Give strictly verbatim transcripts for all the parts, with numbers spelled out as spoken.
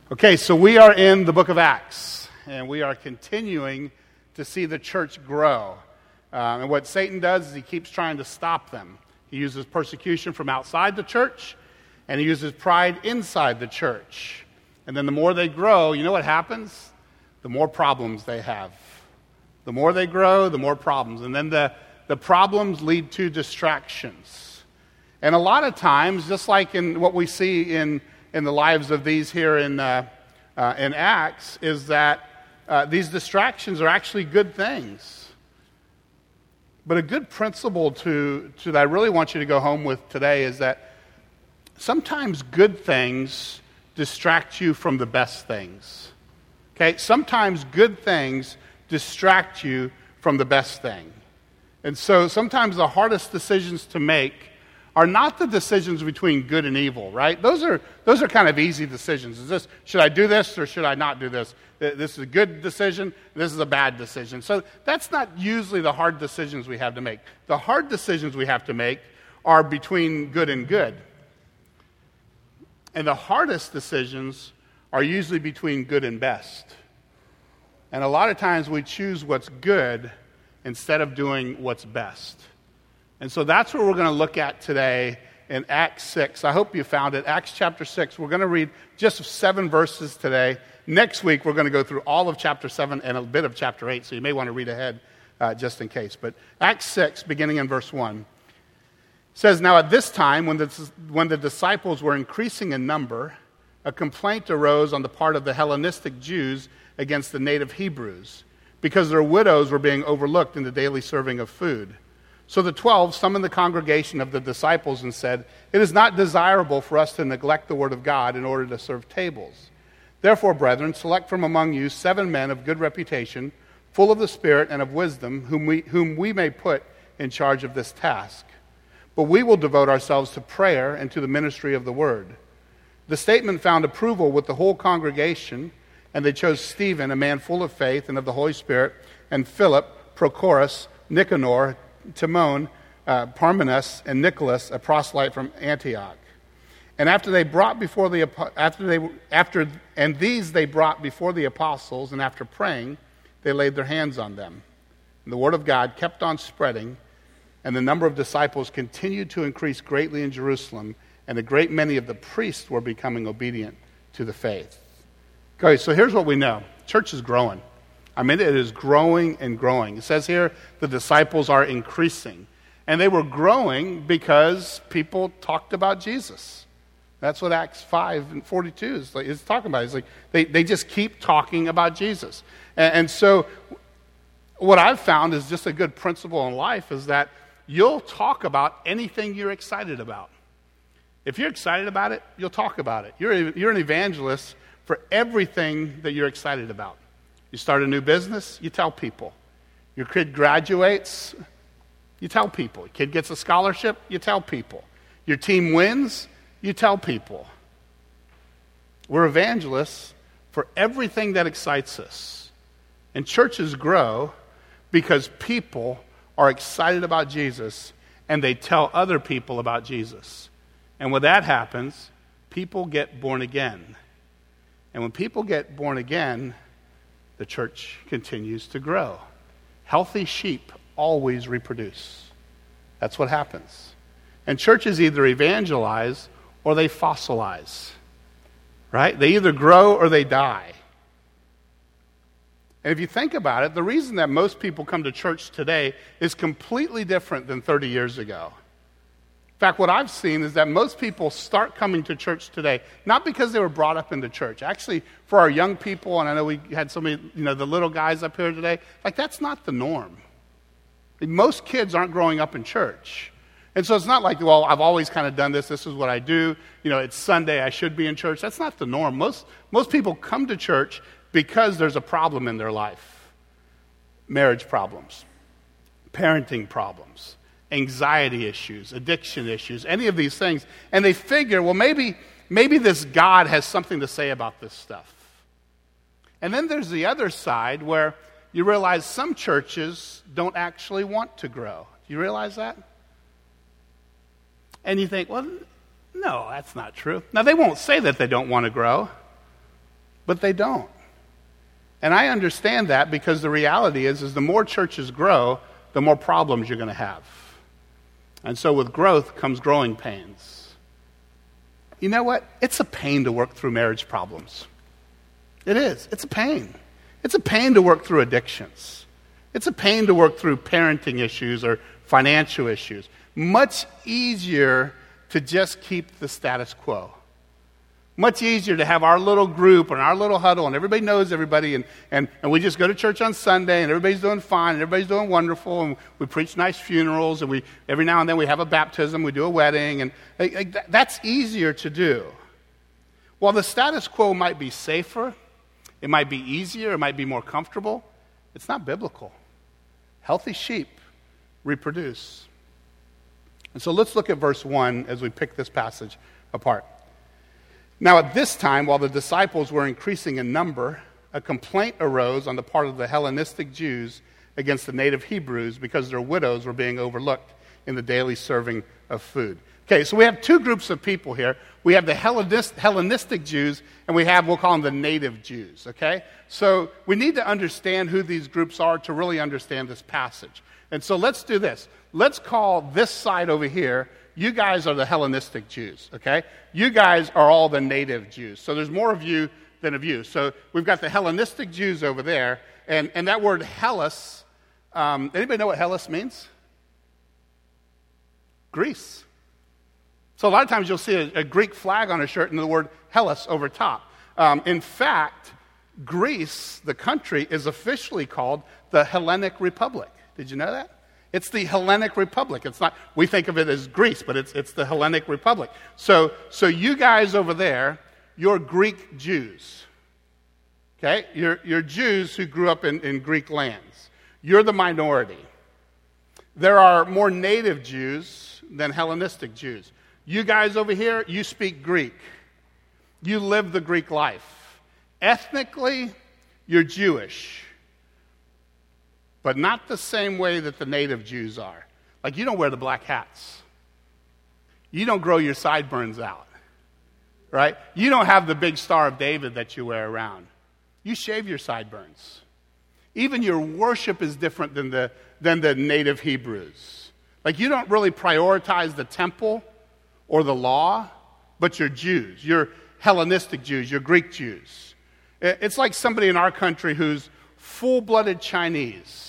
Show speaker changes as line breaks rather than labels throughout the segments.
Okay, so we are in the book of Acts, and we are continuing to see the church grow. Um, and what Satan does is he keeps trying to stop them. He uses persecution from outside the church, and he uses pride inside the church. And then the more they grow, you know what happens? The more problems they have. The more they grow, the more problems. And then the, the problems lead to distractions. And a lot of times, just like in what we see in in the lives of these here in uh, uh, in Acts, is that uh, these distractions are actually good things. But a good principle to, to that I really want you to go home with today is that sometimes good things distract you from the best things. Okay? Sometimes good things distract you from the best thing. And so sometimes the hardest decisions to make are not the decisions between good and evil, right? Those are those are kind of easy decisions. Is this, should I do this or should I not do this? This is a good decision, this is a bad decision. So that's not usually the hard decisions we have to make. The hard decisions we have to make are between good and good. And the hardest decisions are usually between good and best. And a lot of times we choose what's good instead of doing what's best. And so that's what we're going to look at today in Acts six. I hope you found it. Acts chapter six. We're going to read just seven verses today. Next week, we're going to go through all of chapter seven and a bit of chapter eight, so you may want to read ahead uh, just in case. But Acts six, beginning in verse one, says, "Now at this time, when the, when the disciples were increasing in number, a complaint arose on the part of the Hellenistic Jews against the native Hebrews, because their widows were being overlooked in the daily serving of food. So the twelve summoned the congregation of the disciples and said, 'It is not desirable for us to neglect the word of God in order to serve tables. Therefore, brethren, select from among you seven men of good reputation, full of the Spirit and of wisdom, whom we, whom we may put in charge of this task. But we will devote ourselves to prayer and to the ministry of the word.' The statement found approval with the whole congregation, and they chose Stephen, a man full of faith and of the Holy Spirit, and Philip, Prochorus, Nicanor, Timon, uh, Parmenas, and Nicholas, a proselyte from Antioch. And after they brought before the after they after and these they brought before the apostles, and after praying, they laid their hands on them. And the word of God kept on spreading, and the number of disciples continued to increase greatly in Jerusalem, and a great many of the priests were becoming obedient to the faith." Okay, so here's what we know: church is growing. I mean, it is growing and growing. It says here the disciples are increasing. And they were growing because people talked about Jesus. That's what Acts five and forty-two is, like, is talking about. It's like they, they just keep talking about Jesus. And, and so what I've found is just a good principle in life is that you'll talk about anything you're excited about. If you're excited about it, you'll talk about it. You're, a, you're an evangelist for everything that you're excited about. You start a new business, you tell people. Your kid graduates, you tell people. Your kid gets a scholarship, you tell people. Your team wins, you tell people. We're evangelists for everything that excites us. And churches grow because people are excited about Jesus and they tell other people about Jesus. And when that happens, people get born again. And when people get born again, the church continues to grow. Healthy sheep always reproduce. That's what happens. And churches either evangelize or they fossilize. Right? They either grow or they die. And if you think about it, the reason that most people come to church today is completely different than thirty years ago. In fact, what I've seen is that most people start coming to church today, not because they were brought up into church. Actually, for our young people, and I know we had so many, you know, the little guys up here today, like that's not the norm. Most kids aren't growing up in church. And so it's not like, well, I've always kind of done this, this is what I do, you know, it's Sunday, I should be in church. That's not the norm. Most, most people come to church because there's a problem in their life. Marriage problems, parenting problems, anxiety issues, addiction issues, any of these things. And they figure, well, maybe, maybe this God has something to say about this stuff. And then there's the other side where you realize some churches don't actually want to grow. Do you realize that? And you think, well, no, that's not true. Now, they won't say that they don't want to grow. but they don't. And I understand that because the reality is, is the more churches grow, the more problems you're going to have. And so with growth comes growing pains. You know what? It's a pain to work through marriage problems. It is. It's a pain. It's a pain to work through addictions. It's a pain to work through parenting issues or financial issues. Much easier to just keep the status quo. Much easier to have our little group and our little huddle and everybody knows everybody and, and, and we just go to church on Sunday and everybody's doing fine and everybody's doing wonderful and we preach nice funerals and we every now and then we have a baptism, we do a wedding, and like, like, that's easier to do. While the status quo might be safer, it might be easier, it might be more comfortable, it's not biblical. Healthy sheep reproduce. And so let's look at verse one as we pick this passage apart. Now at this time, while the disciples were increasing in number, a complaint arose on the part of the Hellenistic Jews against the native Hebrews because their widows were being overlooked in the daily serving of food. Okay, so we have two groups of people here. We have the Hellenist, Hellenistic Jews, and we have, we'll call them the native Jews, okay? So we need to understand who these groups are to really understand this passage. And so let's do this. Let's call this side over here, you guys are the Hellenistic Jews, okay? You guys are all the native Jews. So there's more of you than of you. So we've got the Hellenistic Jews over there, and, and that word Hellas, um, anybody know what Hellas means? Greece. So a lot of times you'll see a, a Greek flag on a shirt and the word Hellas over top. Um, in fact, Greece, the country, is officially called the Hellenic Republic. Did you know that? It's the Hellenic Republic. It's not, we think of it as Greece, but it's it's the Hellenic Republic. So, so you guys over there, you're Greek Jews. Okay? You're, you're Jews who grew up in, in Greek lands. You're the minority. There are more native Jews than Hellenistic Jews. You guys over here, you speak Greek. You live the Greek life. Ethnically, you're Jewish. But not the same way that the native Jews are. Like, you don't wear the black hats. You don't grow your sideburns out, right? You don't have the big Star of David that you wear around. You shave your sideburns. Even your worship is different than the, than the native Hebrews. Like, you don't really prioritize the temple or the law, but you're Jews. You're Hellenistic Jews. You're Greek Jews. It's like somebody in our country who's full-blooded Chinese,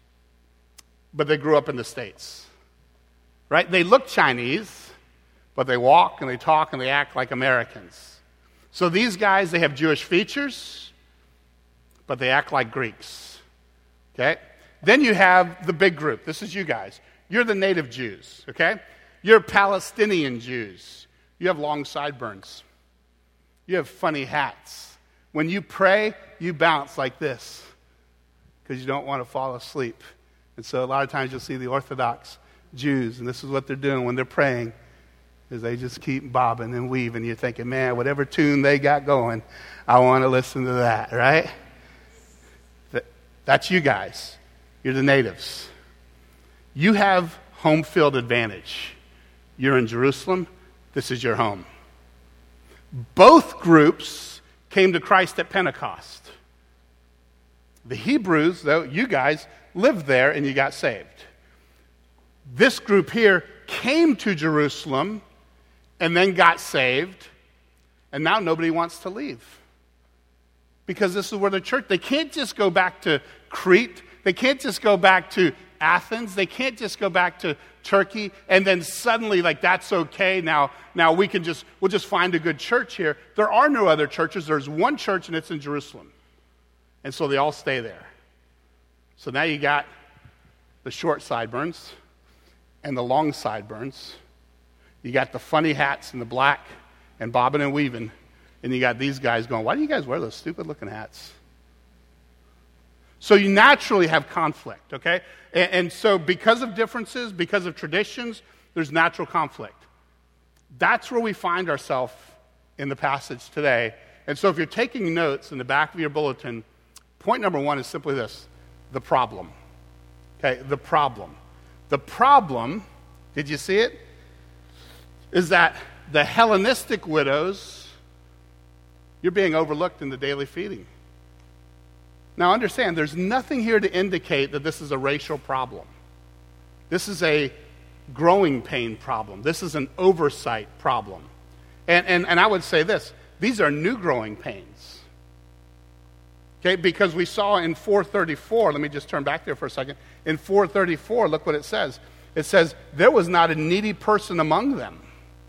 but they grew up in the States, right? They look Chinese, but they walk and they talk and they act like Americans. So these guys, they have Jewish features, but they act like Greeks, okay? Then you have the big group. This is you guys. You're the native Jews, okay? You're Palestinian Jews. You have long sideburns. You have funny hats. When you pray, you bounce like this because you don't want to fall asleep. And so a lot of times you'll see the Orthodox Jews, and this is what they're doing when they're praying, is they just keep bobbing and weaving. You're thinking, man, whatever tune they got going, I want to listen to that, right? That's you guys. You're the natives. You have home field advantage. You're in Jerusalem. This is your home. Both groups came to Christ at Pentecost. The Hebrews, though, you guys lived there and you got saved. This group here came to Jerusalem and then got saved, and now nobody wants to leave. Because this is where the church, they can't just go back to Crete. They can't just go back to Athens. They can't just go back to Turkey and then suddenly, like, that's okay. Now, now we can just, we'll just find a good church here. There are no other churches. There's one church and it's in Jerusalem. And so they all stay there. So now you got the short sideburns and the long sideburns. You got the funny hats and the black and bobbing and weaving. And you got these guys going, why do you guys wear those stupid looking hats? So you naturally have conflict, okay? And, and so because of differences, because of traditions, there's natural conflict. That's where we find ourselves in the passage today. And so if you're taking notes in the back of your bulletin, point number one is simply this: the problem. Okay, the problem. The problem, did you see it? Is that the Hellenistic widows You're being overlooked in the daily feeding. Now understand, there's nothing here to indicate that this is a racial problem. This is a growing pain problem. This is an oversight problem. And, and, and I would say this, these are new growing pains. Okay, because we saw in four thirty-four, let me just turn back there for a second. In four thirty-four, look what it says. It says, there was not a needy person among them.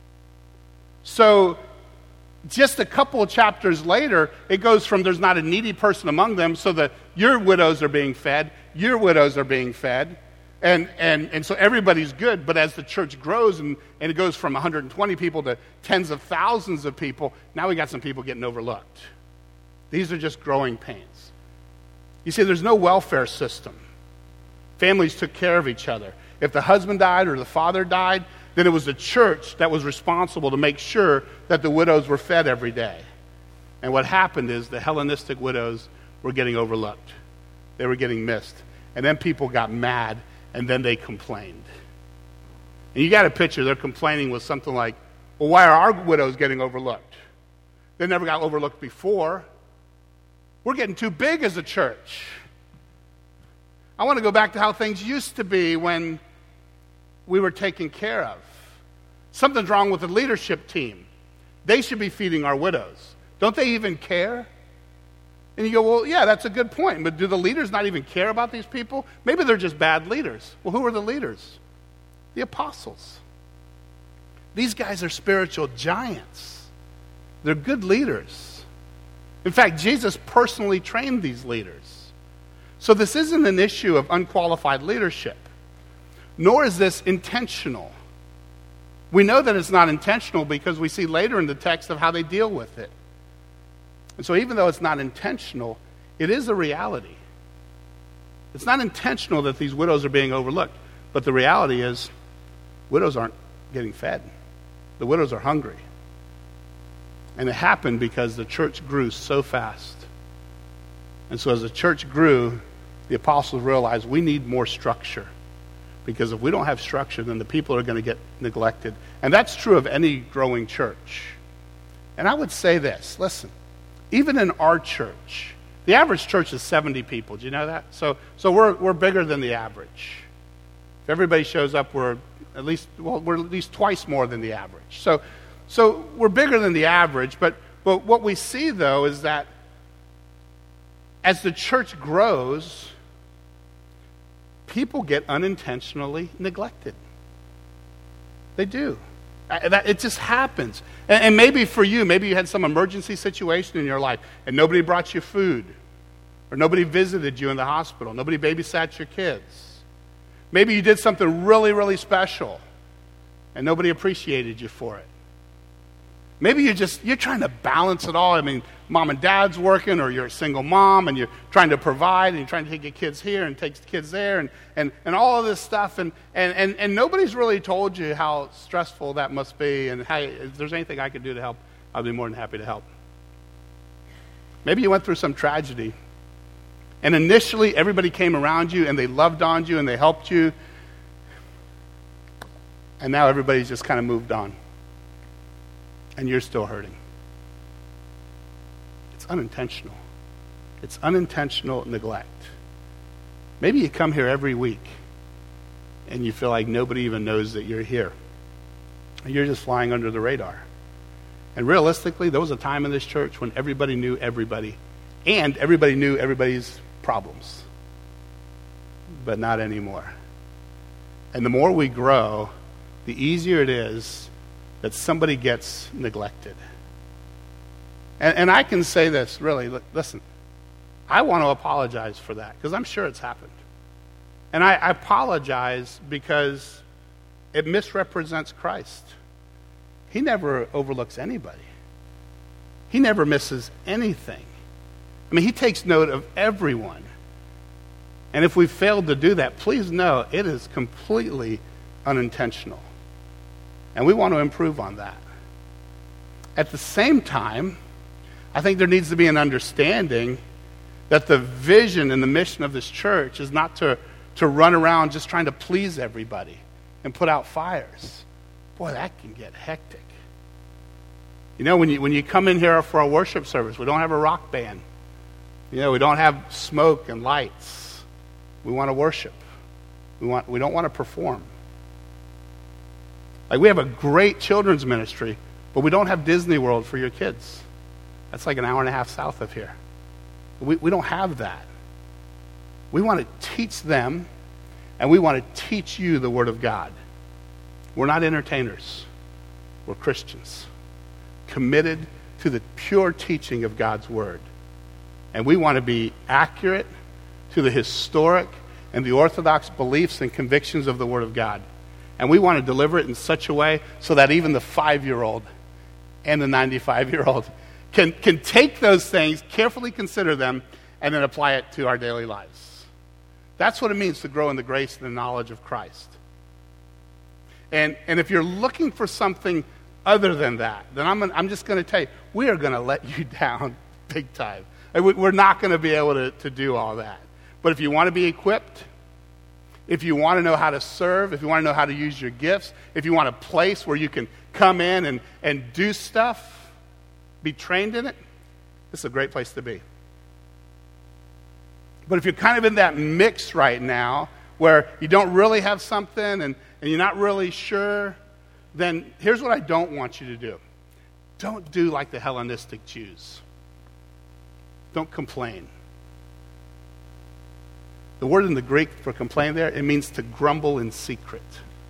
So, just a couple of chapters later, it goes from there's not a needy person among them, so that your widows are being fed, your widows are being fed, and, and, and so everybody's good. But as the church grows and, and it goes from one hundred twenty people to tens of thousands of people, now we got some people getting overlooked. These are just growing pains. You see, there's no welfare system. Families took care of each other. If the husband died or the father died, then it was the church that was responsible to make sure that the widows were fed every day. And what happened is the Hellenistic widows were getting overlooked. They were getting missed. And then people got mad, and then they complained. And you got a picture, their complaining was something like, well, why are our widows getting overlooked? They never got overlooked before. We're getting too big as a church. I want to go back to how things used to be when we were taken care of. Something's wrong with the leadership team. They should be feeding our widows. Don't they even care? And you go, well, yeah, that's a good point. But do the leaders not even care about these people? Maybe they're just bad leaders. Well, who are the leaders? The apostles. These guys are spiritual giants. They're good leaders. In fact, Jesus personally trained these leaders. So this isn't an issue of unqualified leadership, nor is this intentional. We know that it's not intentional because we see later in the text of how they deal with it. And so even though it's not intentional, it is a reality. It's not intentional that these widows are being overlooked, but the reality is widows aren't getting fed. The widows are hungry. And it happened because the church grew so fast. And so as the church grew, the apostles realized we need more structure. Because if we don't have structure, then the people are going to get neglected. And that's true of any growing church. And I would say this, listen, even in our church, the average church is seventy people. Do you know that? So so we're we're bigger than the average. If everybody shows up, we're at least well, we're at least twice more than the average. So so we're bigger than the average, but but what we see though is that as the church grows, people get unintentionally neglected. They do. It just happens. And maybe for you, maybe you had some emergency situation in your life and nobody brought you food, or nobody visited you in the hospital, nobody babysat your kids. Maybe you did something really, really special and nobody appreciated you for it. Maybe you're just, you're trying to balance it all. I mean, mom and dad's working, or you're a single mom and you're trying to provide and you're trying to take your kids here and take the kids there and, and, and all of this stuff. And, and, and, and nobody's really told you how stressful that must be, and how, if there's anything I could do to help, I'll be more than happy to help. Maybe you went through some tragedy and initially everybody came around you and they loved on you and they helped you. And now everybody's just kind of moved on. And you're still hurting. It's unintentional. It's unintentional neglect. Maybe you come here every week and you feel like nobody even knows that you're here. And you're just flying under the radar. And realistically, there was a time in this church when everybody knew everybody, and everybody knew everybody's problems. But not anymore. And the more we grow, the easier it is that somebody gets neglected. And, and I can say this, really, listen, I want to apologize for that, because I'm sure it's happened. And I, I apologize because it misrepresents Christ. He never overlooks anybody. He never misses anything. I mean, he takes note of everyone. And if we failed to do that, please know it is completely unintentional. And we want to improve on that. At the same time, I think there needs to be an understanding that the vision and the mission of this church is not to, to run around just trying to please everybody and put out fires. Boy, that can get hectic. You know, when you, when you come in here for our worship service, we don't have a rock band. You know, we don't have smoke and lights. We want to worship. We want, we don't want to perform. Like, we have a great children's ministry, but we don't have Disney World for your kids. That's like an hour and a half south of here. We, we don't have that. We want to teach them, and we want to teach you the Word of God. We're not entertainers. We're Christians, committed to the pure teaching of God's Word. And we want to be accurate to the historic and the orthodox beliefs and convictions of the Word of God. And we want to deliver it in such a way so that even the five-year-old and the ninety-five-year-old can, can take those things, carefully consider them, and then apply it to our daily lives. That's what it means to grow in the grace and the knowledge of Christ. And, and if you're looking for something other than that, then I'm, I'm just going to tell you, we are going to let you down big time. We're not going to be able to, to do all that. But if you want to be equipped, if you want to know how to serve, if you want to know how to use your gifts, if you want a place where you can come in and, and do stuff, be trained in it, this is a great place to be. But if you're kind of in that mix right now where you don't really have something and, and you're not really sure, then here's what I don't want you to do. Don't do like the Hellenistic Jews. Don't complain. The word in the Greek for complain there, it means to grumble in secret.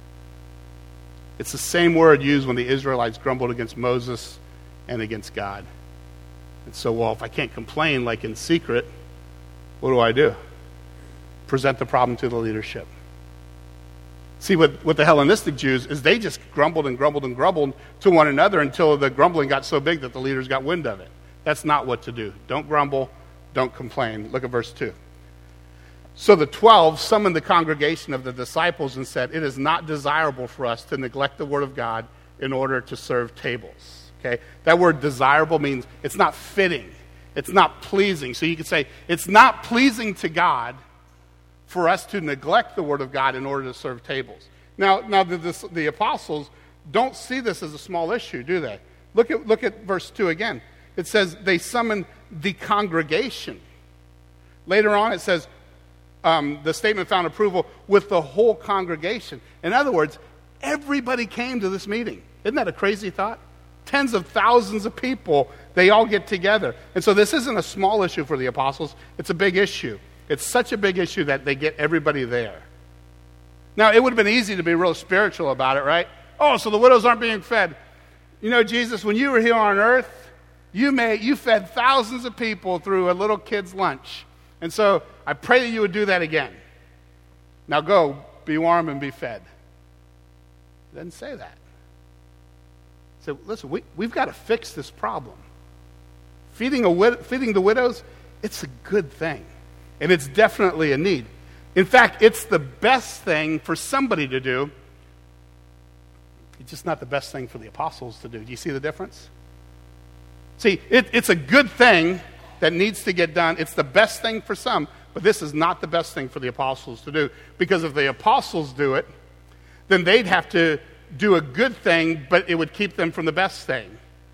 It's the same word used when the Israelites grumbled against Moses and against God. And so, well, if I can't complain like in secret, what do I do? Present the problem to the leadership. See, what, what the Hellenistic Jews is, they just grumbled and grumbled and grumbled to one another until the grumbling got so big that the leaders got wind of it. That's not what to do. Don't grumble. Don't complain. Look at verse two. So the twelve summoned the congregation of the disciples and said, "It is not desirable for us to neglect the word of God in order to serve tables." Okay? That word desirable means it's not fitting. It's not pleasing. So you could say, it's not pleasing to God for us to neglect the word of God in order to serve tables. Now, now the, the, the apostles don't see this as a small issue, do they? Look at, look at verse two again. It says they summoned the congregation. Later on it says, um, the statement found approval with the whole congregation. In other words, everybody came to this meeting. Isn't that a crazy thought? Tens of thousands of people, they all get together. And so this isn't a small issue for the apostles. It's a big issue. It's such a big issue that they get everybody there. Now, it would have been easy to be real spiritual about it, right? Oh, so the widows aren't being fed. You know, Jesus, when you were here on earth, you made you fed thousands of people through a little kid's lunch. And so I pray that you would do that again. Now go, be warm and be fed. It doesn't say that. So listen, we, we've got to fix this problem. Feeding, a wid- feeding the widows, it's a good thing. And it's definitely a need. In fact, it's the best thing for somebody to do. It's just not the best thing for the apostles to do. Do you see the difference? See, it, it's a good thing that needs to get done. It's the best thing for some, but this is not the best thing for the apostles to do. Because if the apostles do it, then they'd have to do a good thing, but it would keep them from the best thing.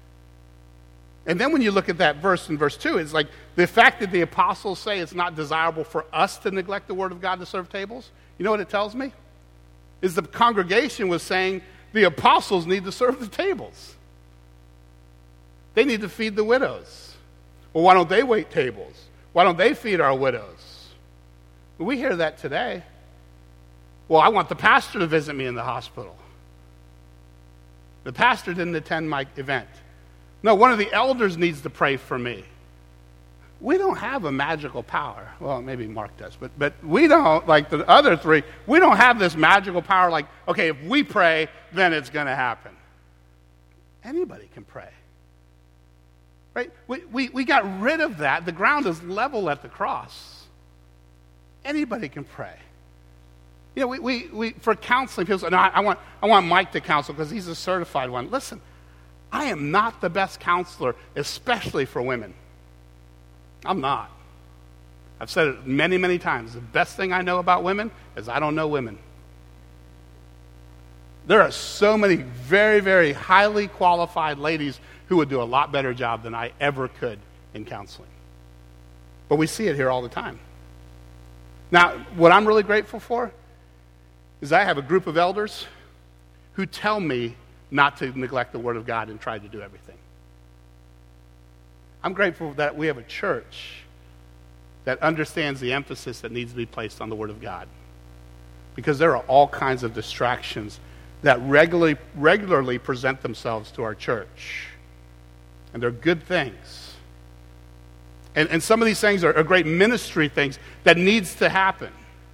And then when you look at that verse in verse two, it's like the fact that the apostles say it's not desirable for us to neglect the word of God to serve tables, you know what it tells me? Is the congregation was saying the apostles need to serve the tables. They need to feed the widows. Well, why don't they wait tables? Why don't they feed our widows? We hear that today. Well, I want the pastor to visit me in the hospital. The pastor didn't attend my event. No, one of the elders needs to pray for me. We don't have a magical power. Well, maybe Mark does, but but we don't, like the other three, we don't have this magical power like, okay, if we pray, then it's going to happen. Anybody can pray. Right? We, we, we got rid of that. The ground is level at the cross. Anybody can pray. You know, we, we, we for counseling, people say, no, I, I, want, I want Mike to counsel because he's a certified one. Listen, I am not the best counselor, especially for women. I'm not. I've said it many, many times. The best thing I know about women is I don't know women. There are so many very, very highly qualified ladies who would do a lot better job than I ever could in counseling. But we see it here all the time. Now, what I'm really grateful for is I have a group of elders who tell me not to neglect the Word of God and try to do everything. I'm grateful that we have a church that understands the emphasis that needs to be placed on the Word of God. Because there are all kinds of distractions that regularly, regularly present themselves to our church. And they're good things. And, and some of these things are, are great ministry things that needs to happen.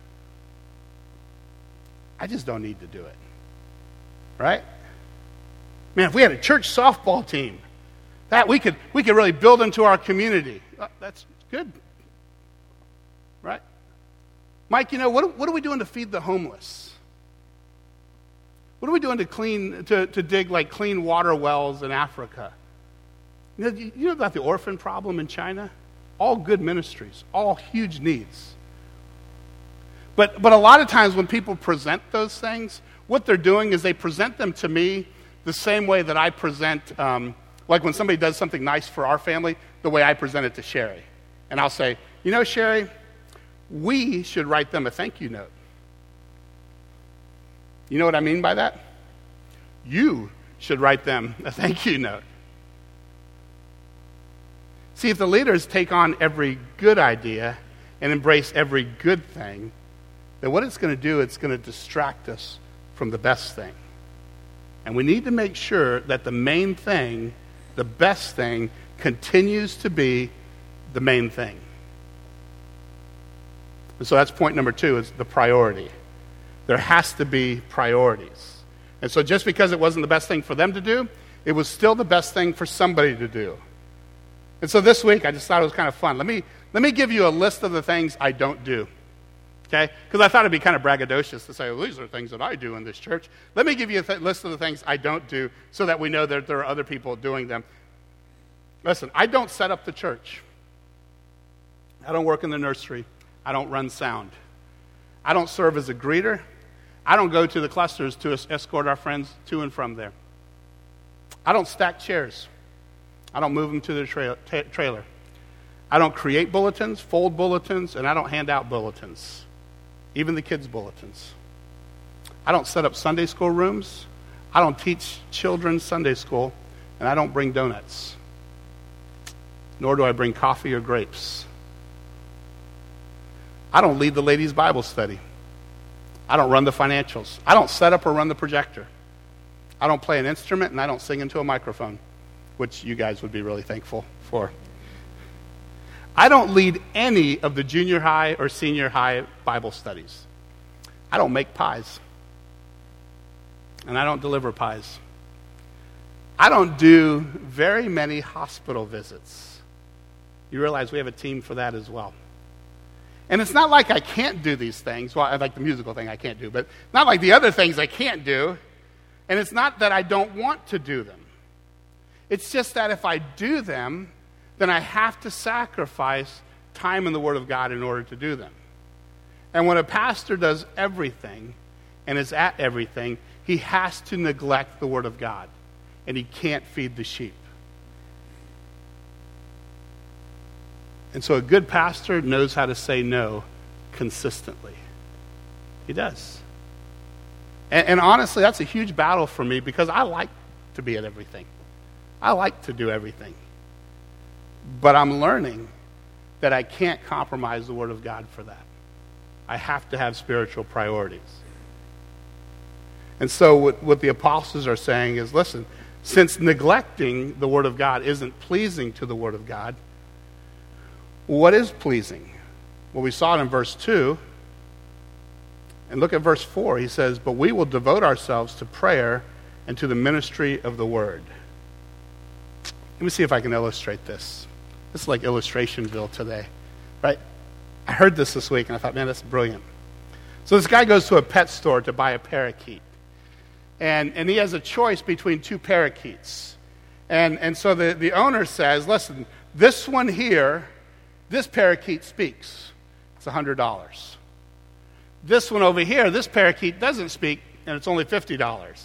I just don't need to do it. Right? Man, if we had a church softball team, that we could we could really build into our community. Uh, that's good. Right? Mike, you know, what, what are we doing to feed the homeless? What are we doing to clean, to, to dig like clean water wells in Africa? You know, you know about the orphan problem in China? All good ministries, all huge needs. But, but a lot of times when people present those things, what they're doing is they present them to me the same way that I present, um, like when somebody does something nice for our family, the way I present it to Sherry. And I'll say, you know, Sherry, we should write them a thank you note. You know what I mean by that? You should write them a thank you note. See, if the leaders take on every good idea and embrace every good thing, then what it's going to do, it's going to distract us from the best thing. And we need to make sure that the main thing, the best thing, continues to be the main thing. And so that's point number two, is the priority. There has to be priorities. And so just because it wasn't the best thing for them to do, it was still the best thing for somebody to do. And so this week, I just thought it was kind of fun. Let me, let me give you a list of the things I don't do. Okay? Because I thought it'd be kind of braggadocious to say, well, these are things that I do in this church. Let me give you a th- list of the things I don't do so that we know that there are other people doing them. Listen, I don't set up the church. I don't work in the nursery. I don't run sound. I don't serve as a greeter. I don't go to the clusters to escort our friends to and from there. I don't stack chairs. I don't move them to the tra- ta- trailer. I don't create bulletins, fold bulletins, and I don't hand out bulletins, even the kids' bulletins. I don't set up Sunday school rooms. I don't teach children Sunday school, and I don't bring donuts. Nor do I bring coffee or grapes. I don't lead the ladies' Bible study. I don't run the financials. I don't set up or run the projector. I don't play an instrument, and I don't sing into a microphone, which you guys would be really thankful for. I don't lead any of the junior high or senior high Bible studies. I don't make pies. And I don't deliver pies. I don't do very many hospital visits. You realize we have a team for that as well. And it's not like I can't do these things. Well, like the musical thing I can't do, but not like the other things I can't do. And it's not that I don't want to do them. It's just that if I do them, then I have to sacrifice time in the Word of God in order to do them. And when a pastor does everything and is at everything, he has to neglect the Word of God. And he can't feed the sheep. And so a good pastor knows how to say no consistently. He does. And, and honestly, that's a huge battle for me because I like to be at everything. I like to do everything. But I'm learning that I can't compromise the Word of God for that. I have to have spiritual priorities. And so what, what the apostles are saying is, listen, since neglecting the Word of God isn't pleasing to the Word of God, what is pleasing? Well, we saw it in verse two. And look at verse four. He says, but we will devote ourselves to prayer and to the ministry of the Word. Let me see if I can illustrate this. This is like Illustrationville today, right? I heard this this week, and I thought, man, that's brilliant. So this guy goes to a pet store to buy a parakeet. And, and he has a choice between two parakeets. And, and so the, the owner says, listen, this one here, this parakeet speaks. It's one hundred dollars. This one over here, this parakeet doesn't speak, and it's only fifty dollars.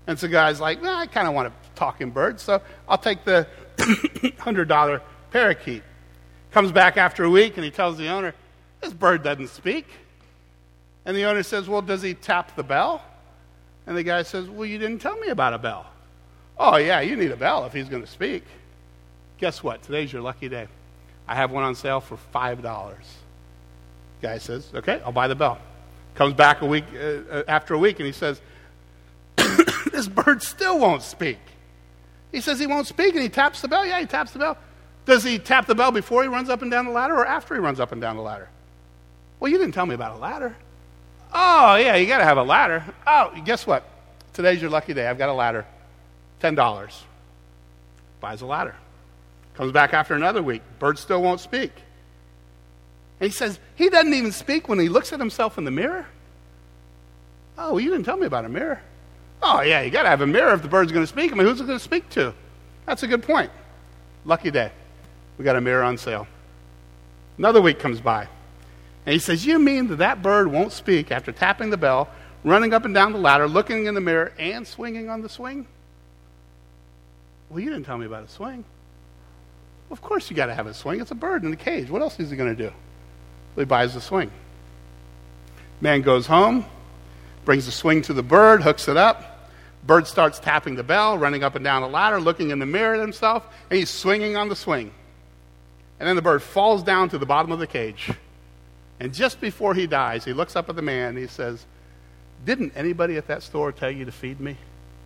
And so the guy's like, well, I kind of want a talking bird, so I'll take the one hundred dollar parakeet. Comes back after a week, and he tells the owner, this bird doesn't speak. And the owner says, well, does he tap the bell? And the guy says, well, you didn't tell me about a bell. Oh, yeah, you need a bell if he's going to speak. Guess what? Today's your lucky day. I have one on sale for five dollars. Guy says, okay, I'll buy the bell. Comes back a week uh, after a week, and he says, this bird still won't speak. He says he won't speak, and he taps the bell. Yeah, he taps the bell. Does he tap the bell before he runs up and down the ladder or after he runs up and down the ladder? Well, you didn't tell me about a ladder. Oh, yeah, you got to have a ladder. Oh, guess what? Today's your lucky day. I've got a ladder. ten dollars. Buys a ladder. Comes back after another week. Bird still won't speak. And he says, he doesn't even speak when he looks at himself in the mirror. Oh, well, you didn't tell me about a mirror. Oh, yeah, you got to have a mirror if the bird's going to speak. I mean, who's it going to speak to? That's a good point. Lucky day. We got a mirror on sale. Another week comes by. And he says, you mean that that bird won't speak after tapping the bell, running up and down the ladder, looking in the mirror, and swinging on the swing? Well, you didn't tell me about a swing. Well, of course you got to have a swing. It's a bird in the cage. What else is he going to do? Well, he buys the swing. Man goes home, brings the swing to the bird, hooks it up. Bird starts tapping the bell, running up and down the ladder, looking in the mirror at himself, and he's swinging on the swing. And then the bird falls down to the bottom of the cage. And just before he dies, he looks up at the man and he says, didn't anybody at that store tell you to feed me?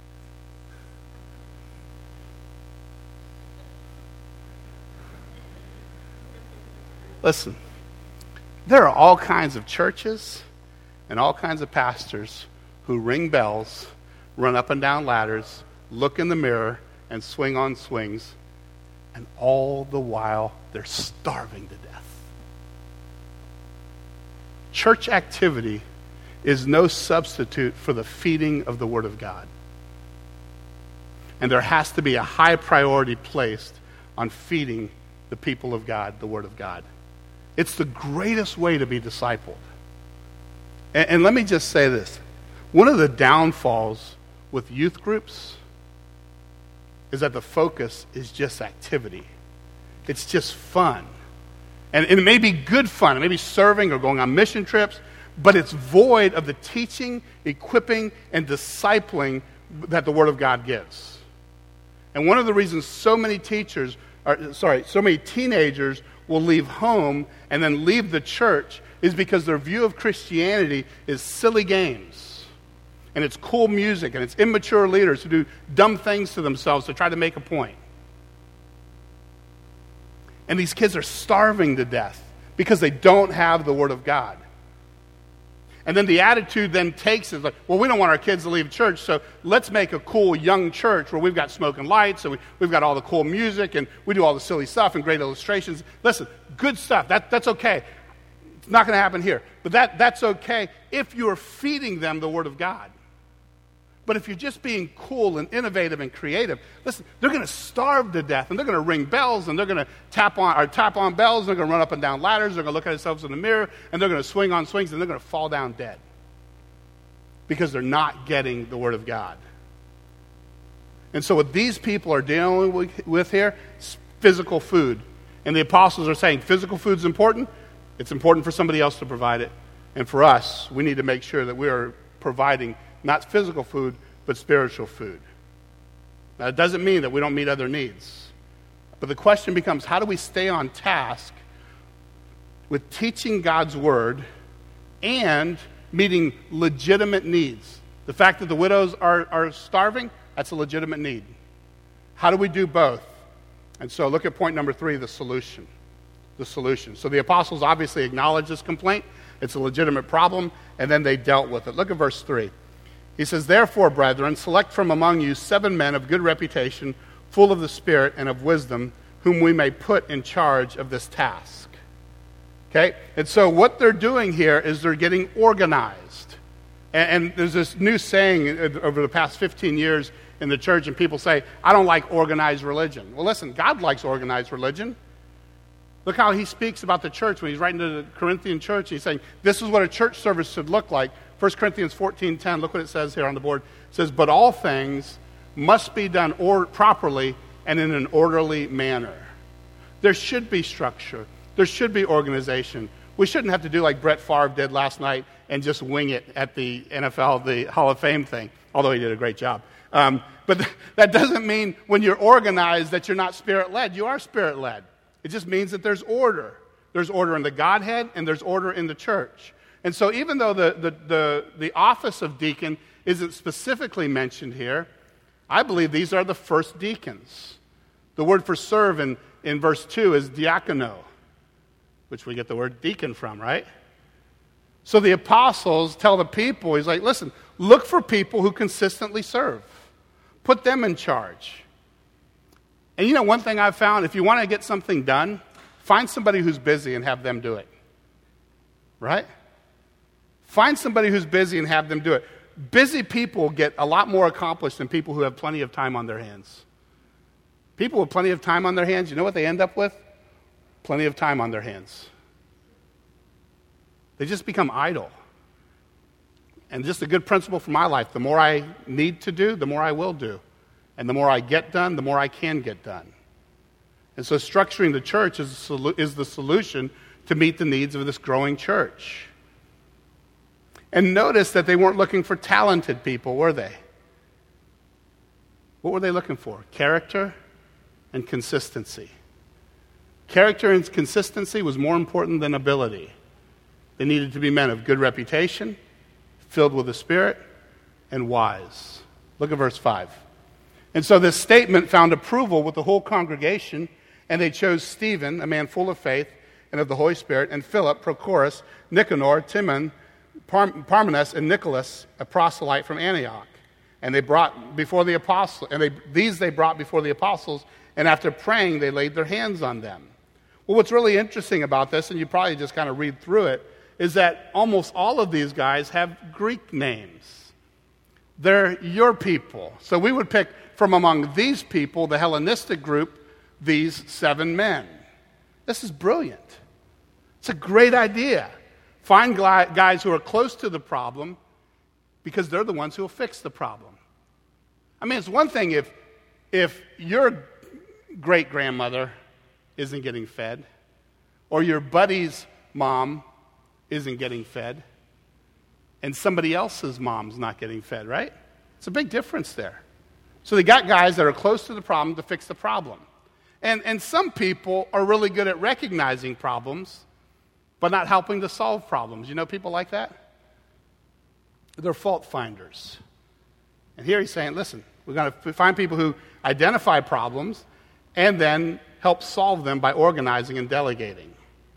Listen, there are all kinds of churches and all kinds of pastors who ring bells, run up and down ladders, look in the mirror, and swing on swings, and all the while they're starving to death. Church activity is no substitute for the feeding of the Word of God. And there has to be a high priority placed on feeding the people of God, the Word of God. It's the greatest way to be discipled. And, and let me just say this. One of the downfalls with youth groups is that the focus is just activity. It's just fun. And, and it may be good fun. It may be serving or going on mission trips, but it's void of the teaching, equipping, and discipling that the Word of God gives. And one of the reasons so many teachers, are, sorry, so many teenagers will leave home and then leave the church is because their view of Christianity is silly games. And it's cool music, and it's immature leaders who do dumb things to themselves to try to make a point. And these kids are starving to death because they don't have the Word of God. And then the attitude then takes is like, well, we don't want our kids to leave church, so let's make a cool young church where we've got smoke and lights, and we, we've got all the cool music, and we do all the silly stuff and great illustrations. Listen, good stuff. That, that's okay. It's not going to happen here. But that, that's okay if you're feeding them the Word of God. But if you're just being cool and innovative and creative, listen, they're going to starve to death, and they're going to ring bells, and they're going to tap on or tap on bells, and they're going to run up and down ladders, they're going to look at themselves in the mirror, and they're going to swing on swings, and they're going to fall down dead because they're not getting the Word of God. And so what these people are dealing with here is physical food. And the apostles are saying physical food is important. It's important for somebody else to provide it. And for us, we need to make sure that we are providing not physical food, but spiritual food. Now, it doesn't mean that we don't meet other needs. But the question becomes, how do we stay on task with teaching God's Word and meeting legitimate needs? The fact that the widows are, are starving, that's a legitimate need. How do we do both? And so look at point number three, the solution. The solution. So the apostles obviously acknowledged this complaint. It's a legitimate problem, and then they dealt with it. Look at verse three. He says, therefore, brethren, select from among you seven men of good reputation, full of the Spirit and of wisdom, whom we may put in charge of this task. Okay? And so what they're doing here is they're getting organized. And, and there's this new saying over the past fifteen years in the church, and people say, I don't like organized religion. Well, listen, God likes organized religion. Look how he speaks about the church when he's writing to the Corinthian church. He's saying, this is what a church service should look like. First Corinthians fourteen ten, look what it says here on the board. It says, but all things must be done or- properly and in an orderly manner. There should be structure. There should be organization. We shouldn't have to do like Brett Favre did last night and just wing it at the N F L, the Hall of Fame thing, although he did a great job. Um, but th- that doesn't mean when you're organized that you're not Spirit-led. You are Spirit-led. It just means that there's order. There's order in the Godhead, and there's order in the church. And so even though the, the, the, the office of deacon isn't specifically mentioned here, I believe these are the first deacons. The word for serve in, in verse two is diakono, which we get the word deacon from, right? So the apostles tell the people, he's like, listen, look for people who consistently serve. Put them in charge. And you know, one thing I've found, if you want to get something done, find somebody who's busy and have them do it. Right? Find somebody who's busy and have them do it. Busy people get a lot more accomplished than people who have plenty of time on their hands. People with plenty of time on their hands, you know what they end up with? Plenty of time on their hands. They just become idle. And just a good principle for my life, the more I need to do, the more I will do. And the more I get done, the more I can get done. And so structuring the church is, is the solution to meet the needs of this growing church. And notice that they weren't looking for talented people, were they? What were they looking for? Character and consistency. Character and consistency was more important than ability. They needed to be men of good reputation, filled with the Spirit, and wise. Look at verse five. And so this statement found approval with the whole congregation, and they chose Stephen, a man full of faith and of the Holy Spirit, and Philip, Prochorus, Nicanor, Timon, Parmenas, and Nicholas, a proselyte from Antioch. And they brought before the apostles, and they, these they brought before the apostles, and after praying, they laid their hands on them. Well, what's really interesting about this, and you probably just kind of read through it, is that almost all of these guys have Greek names. They're your people. So we would pick from among these people, the Hellenistic group, these seven men. This is brilliant. It's a great idea. Find guys who are close to the problem because they're the ones who will fix the problem. I mean, it's one thing if, if your great-grandmother isn't getting fed, or your buddy's mom isn't getting fed, and somebody else's mom's not getting fed, right? It's a big difference there. So they got guys that are close to the problem to fix the problem. And, and some people are really good at recognizing problems, but not helping to solve problems. You know people like that? They're fault finders. And here he's saying, listen, we're going to find people who identify problems and then help solve them by organizing and delegating.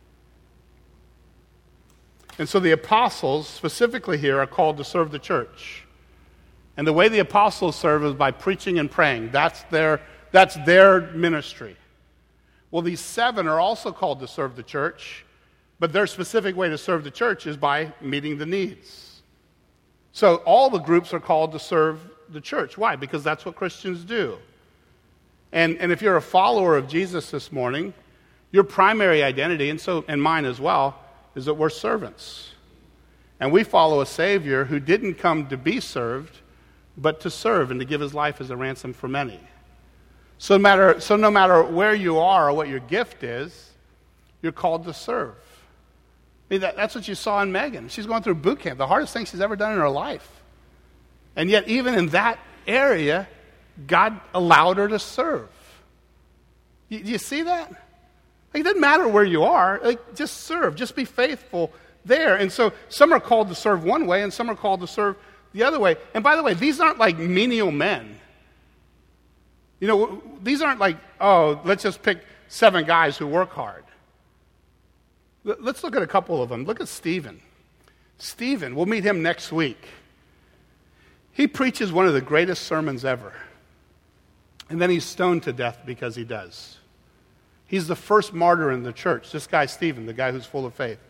And so the apostles, specifically here, are called to serve the church. And the way the apostles serve is by preaching and praying. That's their, that's their ministry. Well, these seven are also called to serve the church, but their specific way to serve the church is by meeting the needs. So all the groups are called to serve the church. Why? Because that's what Christians do. And, and if you're a follower of Jesus this morning, your primary identity, and so and mine as well, is that we're servants. And we follow a Savior who didn't come to be served, but to serve and to give his life as a ransom for many. So no matter, so no matter where you are or what your gift is, you're called to serve. I mean, that, that's what you saw in Megan. She's going through boot camp, the hardest thing she's ever done in her life. And yet, even in that area, God allowed her to serve. You, you see that? Like, it doesn't matter where you are. Like, just serve. Just be faithful there. And so some are called to serve one way, and some are called to serve the other way. And by the way, these aren't like menial men. You know, these aren't like, oh, let's just pick seven guys who work hard. Let's look at a couple of them. Look at Stephen. Stephen, we'll meet him next week. He preaches one of the greatest sermons ever. And then he's stoned to death because he does. He's the first martyr in the church, this guy Stephen, the guy who's full of faith.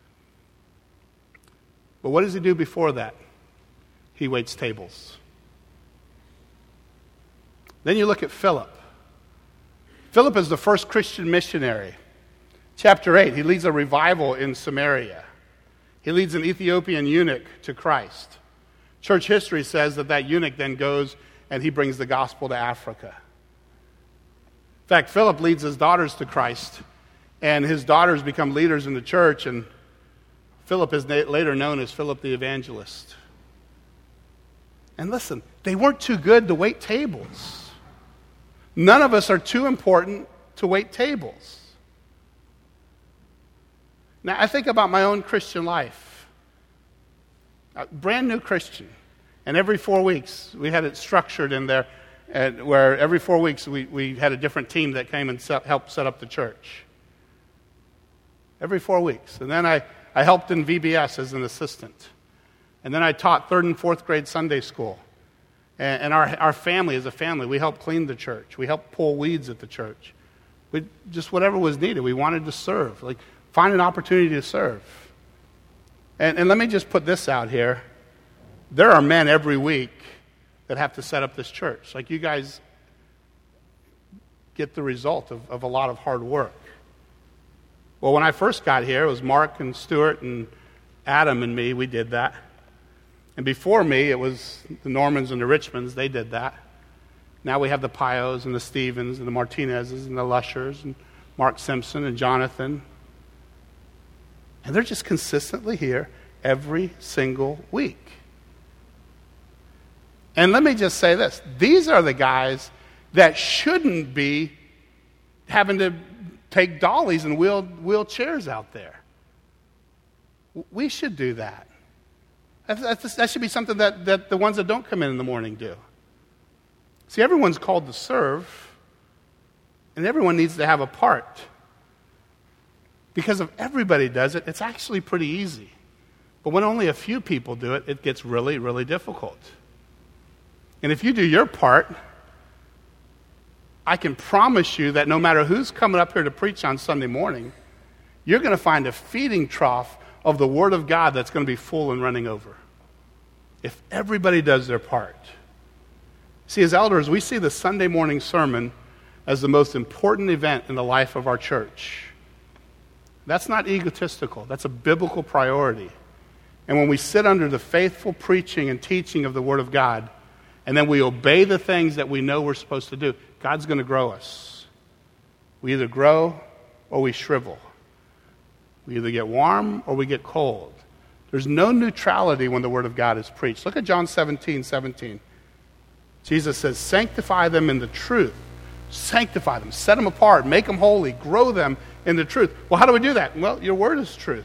But what does he do before that? He waits tables. Then you look at Philip. Philip is the first Christian missionary. Chapter eight, he leads a revival in Samaria. He leads an Ethiopian eunuch to Christ. Church history says that that eunuch then goes and he brings the gospel to Africa. In fact, Philip leads his daughters to Christ, and his daughters become leaders in the church, and Philip is later known as Philip the Evangelist. And listen, they weren't too good to wait tables. None of us are too important to wait tables. Now, I think about my own Christian life. A brand new Christian. And every four weeks, we had it structured in there, at, where every four weeks we, we had a different team that came and set, helped set up the church. Every four weeks. And then I, I helped in V B S as an assistant. And then I taught third and fourth grade Sunday school. And, and our, our family, as a family, we helped clean the church. We helped pull weeds at the church. We, just whatever was needed. We wanted to serve. Like, find an opportunity to serve. And, and let me just put this out here. There are men every week that have to set up this church. Like, you guys get the result of, of a lot of hard work. Well, when I first got here, it was Mark and Stuart and Adam and me. We did that. And before me, it was the Normans and the Richmonds. They did that. Now we have the Pios and the Stevens and the Martinezes and the Lushers and Mark Simpson and Jonathan. And they're just consistently here every single week. And let me just say this. These are the guys that shouldn't be having to take dollies and wheel, wheel chairs out there. We should do that. That, that should be something that, that the ones that don't come in in the morning do. See, everyone's called to serve, and everyone needs to have a part. Because if everybody does it, it's actually pretty easy. But when only a few people do it, it gets really, really difficult. And if you do your part, I can promise you that no matter who's coming up here to preach on Sunday morning, you're going to find a feeding trough of the Word of God that's going to be full and running over. If everybody does their part. See, as elders, we see the Sunday morning sermon as the most important event in the life of our church. That's not egotistical. That's a biblical priority. And when we sit under the faithful preaching and teaching of the Word of God, and then we obey the things that we know we're supposed to do, God's going to grow us. We either grow or we shrivel. We either get warm or we get cold. There's no neutrality when the Word of God is preached. Look at John seventeen seventeen. Jesus says, sanctify them in the truth. Sanctify them. Set them apart. Make them holy. Grow them in the truth. Well, how do we do that? Well, your Word is truth.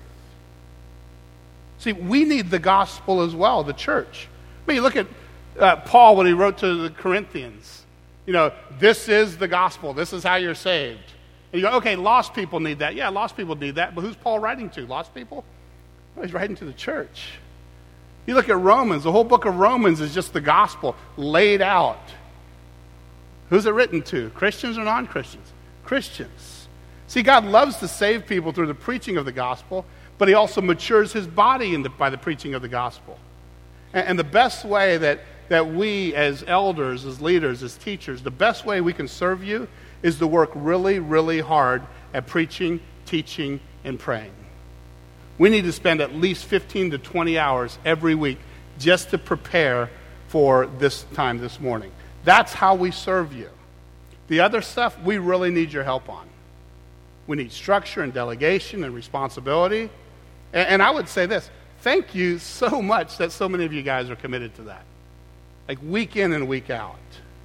See, we need the gospel as well, the church. I mean, look at uh, Paul when he wrote to the Corinthians. You know, this is the gospel. This is how you're saved. And you go, okay, lost people need that. Yeah, lost people need that. But who's Paul writing to? Lost people? No, he's writing to the church. You look at Romans. The whole book of Romans is just the gospel laid out. Who's it written to? Christians or non-Christians? Christians. See, God loves to save people through the preaching of the gospel, but he also matures his body in the, by the preaching of the gospel. And, and the best way that, that we as elders, as leaders, as teachers, the best way we can serve you is to work really, really hard at preaching, teaching, and praying. We need to spend at least fifteen to twenty hours every week just to prepare for this time this morning. That's how we serve you. The other stuff, we really need your help on. We need structure and delegation and responsibility. And, and I would say this, thank you so much that so many of you guys are committed to that. Like week in and week out.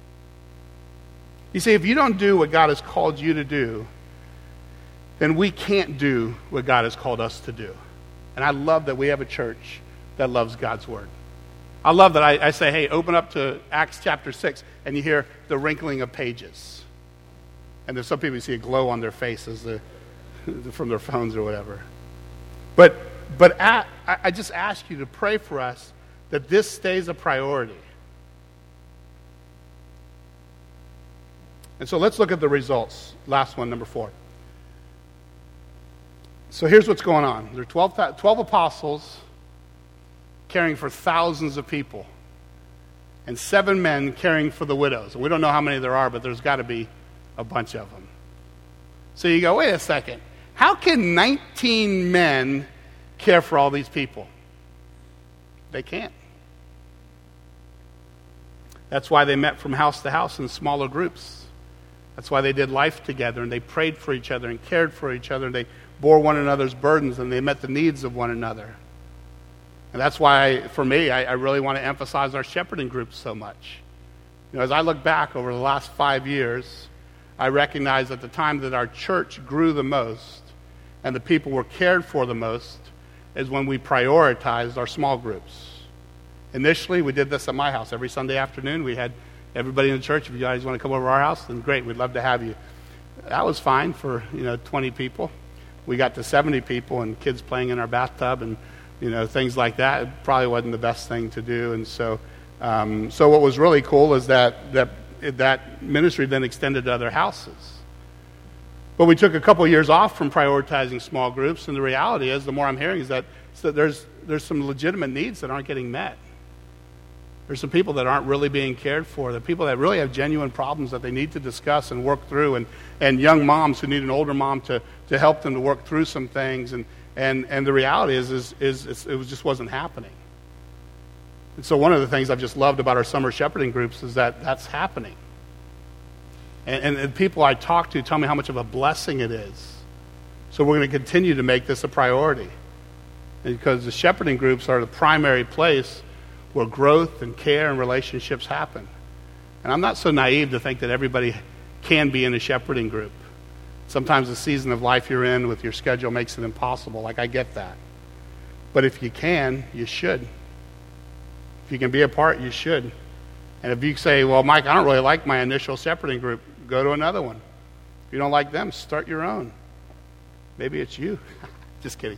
You see, if you don't do what God has called you to do, then we can't do what God has called us to do. And I love that we have a church that loves God's Word. I love that I, I say, hey, open up to Acts chapter six, and you hear the wrinkling of pages. And there's some people you see a glow on their faces the, from their phones or whatever. But but at, I just ask you to pray for us that this stays a priority. And so let's look at the results. Last one, number four. So here's what's going on. There are twelve, twelve apostles caring for thousands of people, and seven men caring for the widows. We don't know how many there are, but there's got to be a bunch of them. So you go, wait a second. How can nineteen men care for all these people. They can't. That's why they met from house to house in smaller groups. That's why they did life together, and they prayed for each other and cared for each other, and they bore one another's burdens, and they met the needs of one another. And that's why, for me, I, I really want to emphasize our shepherding groups so much. You know, as I look back over the last five years, I recognize at the time that our church grew the most and the people were cared for the most is when we prioritized our small groups. Initially, we did this at my house. Every Sunday afternoon, we had everybody in the church. If you guys want to come over to our house, then great, we'd love to have you. That was fine for, you know, twenty people. We got to seventy people and kids playing in our bathtub and, you know, things like that. It probably wasn't the best thing to do. And so um, so what was really cool is that, that that ministry then extended to other houses. But we took a couple years off from prioritizing small groups, and the reality is, the more I'm hearing, is that, so there's there's some legitimate needs that aren't getting met. There's some people that aren't really being cared for. There are people that really have genuine problems that they need to discuss and work through, and, and young moms who need an older mom to, to help them to work through some things. And, and, and the reality is, is, is, is it was just wasn't happening. And so one of the things I've just loved about our summer shepherding groups is that that's happening. And, and, and people I talk to tell me how much of a blessing it is. So we're going to continue to make this a priority. Because the shepherding groups are the primary place where growth and care and relationships happen. And I'm not so naive to think that everybody can be in a shepherding group. Sometimes the season of life you're in with your schedule makes it impossible. Like, I get that. But if you can, you should. If you can be a part, you should. And if you say, well, Mike, I don't really like my initial shepherding group, go to another one. If you don't like them, start your own. Maybe it's you. Just kidding.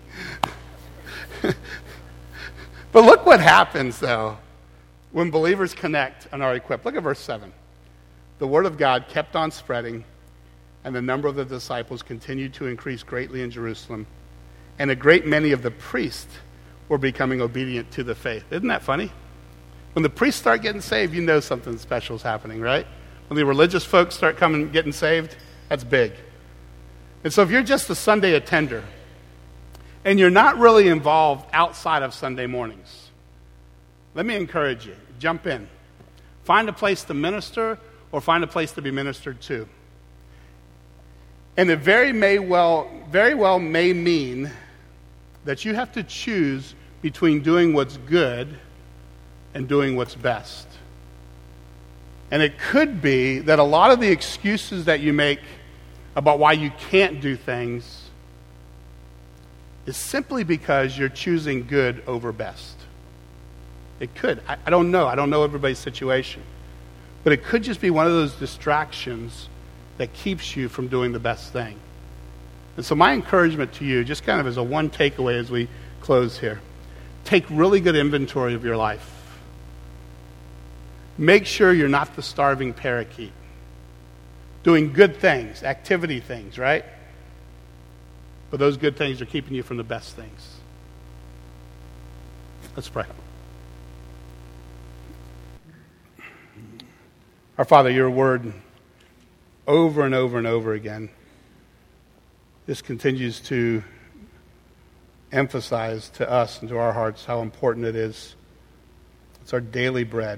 But look what happens, though, when believers connect and are equipped. Look at verse seven. The word of God kept on spreading, and the number of the disciples continued to increase greatly in Jerusalem. And a great many of the priests were becoming obedient to the faith. Isn't that funny? When the priests start getting saved, you know something special is happening, right? When the religious folks start coming getting saved, that's big. And so if you're just a Sunday attender, and you're not really involved outside of Sunday mornings, let me encourage you. Jump in. Find a place to minister or find a place to be ministered to. And it very may well, very well may mean that you have to choose between doing what's good and doing what's best. And it could be that a lot of the excuses that you make about why you can't do things is simply because you're choosing good over best. It could. I, I don't know. I don't know everybody's situation. But it could just be one of those distractions that keeps you from doing the best thing. And so my encouragement to you, just kind of as a one takeaway as we close here, take really good inventory of your life. Make sure you're not the starving parakeet. Doing good things, activity things, right? But those good things are keeping you from the best things. Let's pray. Our Father, your word over and over and over again this continues to emphasize to us and to our hearts how important it is. It's our daily bread.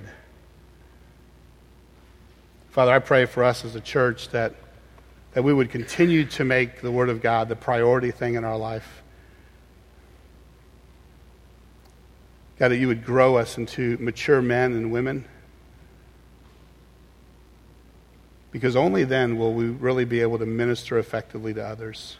Father, I pray for us as a church that that we would continue to make the Word of God the priority thing in our life. God, that you would grow us into mature men and women, because only then will we really be able to minister effectively to others.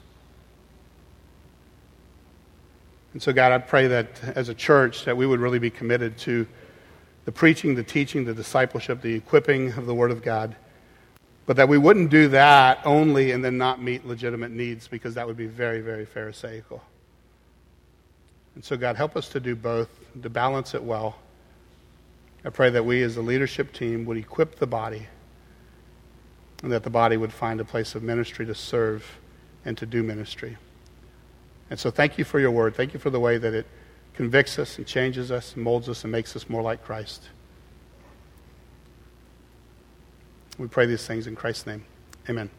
And so, God, I pray that as a church that we would really be committed to the preaching, the teaching, the discipleship, the equipping of the Word of God, but that we wouldn't do that only and then not meet legitimate needs, because that would be very, very pharisaical. And so, God, help us to do both, to balance it well. I pray that we as a leadership team would equip the body, and that the body would find a place of ministry to serve and to do ministry. And so thank you for your word. Thank you for the way that it convicts us and changes us and molds us and makes us more like Christ. We pray these things in Christ's name. Amen.